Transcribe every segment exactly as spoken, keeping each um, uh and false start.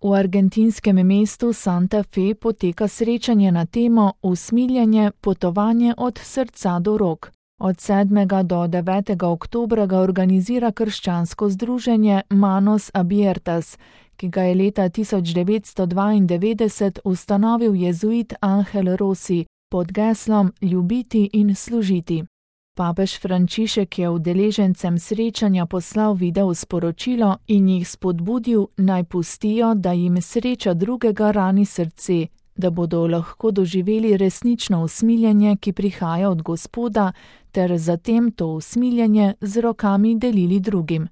V argentinskem mestu Santa Fe poteka srečanje na temo Usmiljenje, potovanje od srca do rok. Od sedmega do devetega oktobra ga organizira krščansko združenje Manos Abiertas, ki ga je leta tisoč devetsto dvaindevetdeset ustanovil jezuit Angel Rossi pod geslom Ljubiti in služiti. Papež Frančišek je udeležencem srečanja poslal video sporočilo in jih spodbudil, naj pustijo, da jim sreča drugega rani srce, da bodo lahko doživeli resnično usmiljenje, ki prihaja od Gospoda, ter zatem to usmiljenje z rokami delili drugim.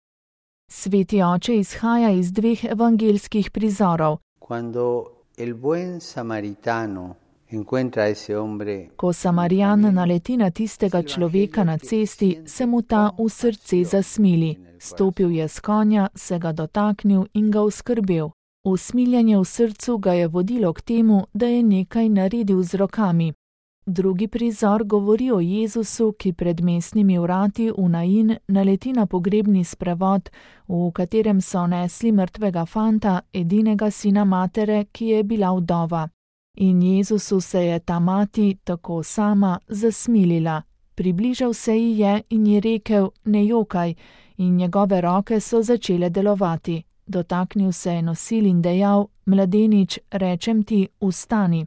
Sveti oče izhaja iz dveh evangeljskih prizorov. Quando el buen samaritano encuentra ese hombre, Ko Samarijan naleti na tistega človeka na cesti, se mu ta v srce zasmili. Stopil je s konja, se ga dotaknil in ga oskrbel. Usmiljenje v srcu ga je vodilo k temu, da je nekaj naredil z rokami. Drugi prizor govori o Jezusu, ki pred mestnimi vrati v Nain naleti na pogrebni sprevod, v katerem so nesli mrtvega fanta, edinega sina matere, ki je bila vdova. In Jezusu se je ta mati, tako sama, zasmilila. Približal se ji je in ji rekel, ne jokaj, in njegove roke so začele delovati. Dotaknil se je nosil in dejal, mladenič, rečem ti, vstani.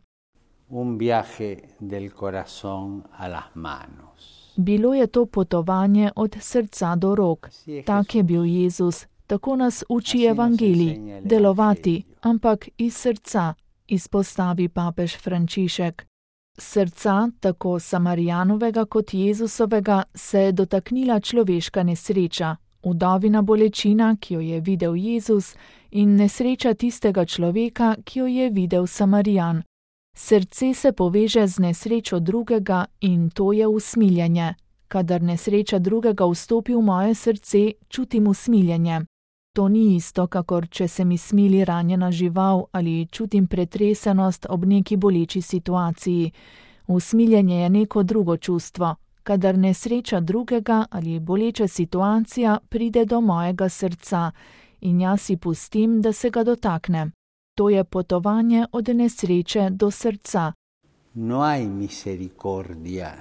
un viaje del corazón a las manos. Bilo je to potovanje od srca do rok. Tak je bil Jezus, tako nas uči evangelij, delovati, ampak iz srca, izpostavi papež Frančišek. Srca, tako Samarijanovega kot Jezusovega, se je dotaknila človeška nesreča, vdovina bolečina, ki jo je videl Jezus, in nesreča tistega človeka, ki jo je videl Samarijan. Srce se poveže z nesrečo drugega in to je usmiljenje. Kadar nesreča drugega vstopi v moje srce, čutim usmiljenje. To ni isto, kakor če se mi smili ranjena žival ali čutim pretresenost ob neki boleči situaciji. Usmiljenje je neko drugo čustvo. Kadar nesreča drugega ali boleča situacija pride do mojega srca in jaz si pustim, da se ga dotaknem. To je potovanje od nesreče do srca. No hay misericordia,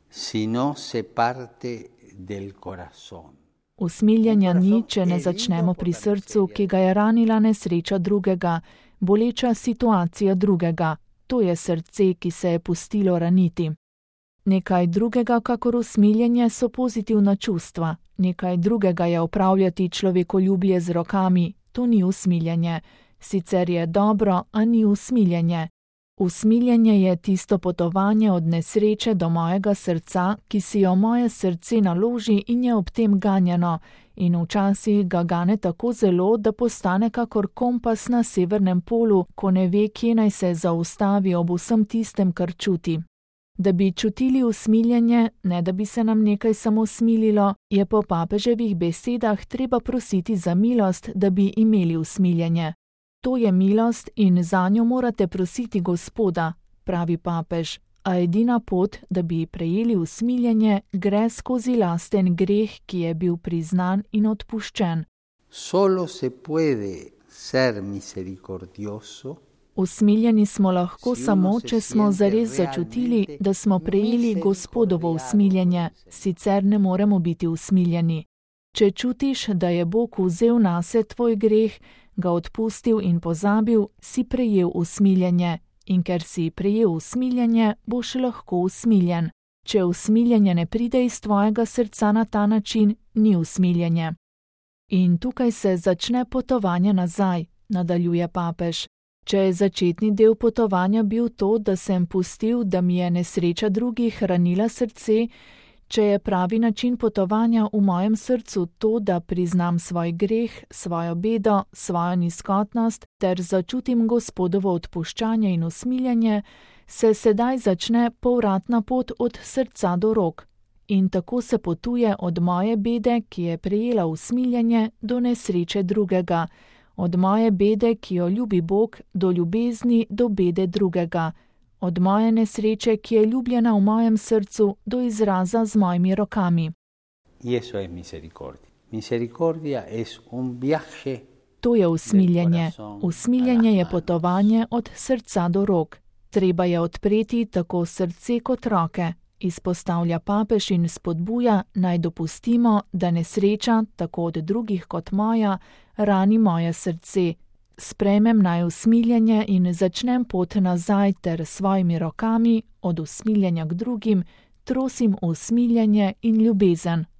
sino se parte del corazón. Usmiljenja ni, če ne začnemo pri srcu, ki ga je ranila nesreča drugega, boleča situacija drugega. To je srce, ki se je pustilo raniti. Nekaj drugega, kakor usmiljenje, so pozitivna čustva. Nekaj drugega je opravljati človekoljublje z rokami. To ni usmiljenje. Sicer je dobro, a ni usmiljenje. Usmiljenje je tisto potovanje od nesreče do mojega srca, ki si jo moje srce naloži in je ob tem ganjeno, in včasih ga gane tako zelo, da postane kakor kompas na severnem polu, ko ne ve, kje naj se zaustavi ob vsem tistem, kar čuti. Da bi čutili usmiljenje, ne da bi se nam nekaj samo smililo, je po papeževih besedah treba prositi za milost, da bi imeli usmiljenje. To je milost in zanjo morate prositi Gospoda, pravi papež, a edina pot, da bi prejeli usmiljenje, gre skozi lasten greh, ki je bil priznan in odpuščen. Solo se puede ser misericordioso. Usmiljeni smo lahko samo, če smo zares začutili, da smo prejeli Gospodovo usmiljenje, sicer ne moremo biti usmiljeni. Če čutiš, da je Bog vzel nase tvoj greh, ga odpustil in pozabil, si prejel usmiljenje, in ker si prejel usmiljenje, boš lahko usmiljen. Če usmiljenje ne pride iz tvojega srca na ta način, ni usmiljenje. In tukaj se začne potovanje nazaj, nadaljuje papež. Če je začetni del potovanja bil to, da sem pustil, da mi je nesreča drugih ranila srce, če je pravi način potovanja v mojem srcu to, da priznam svoj greh, svojo bedo, svojo nizkotnost ter začutim Gospodovo odpuščanje in usmiljenje, se sedaj začne povratna pot od srca do rok. In tako se potuje od moje bede, ki je prejela usmiljenje, do nesreče drugega, od moje bede, ki jo ljubi Bog, do ljubezni, do bede drugega. Od moje nesreče, ki je ljubljena v mojem srcu, do izraza z mojimi rokami. Y eso es misericordia. Misericordia es un viaje To je usmiljenje. Usmiljenje je potovanje od srca do rok. Treba je odpreti tako srce kot roke, izpostavlja papež in spodbuja, naj dopustimo, da nesreča, tako od drugih kot moja, rani moje srce. Sprejmem naj usmiljenje in začnem pot nazaj ter svojimi rokami, od usmiljenja k drugim, trosim usmiljenje in ljubezen.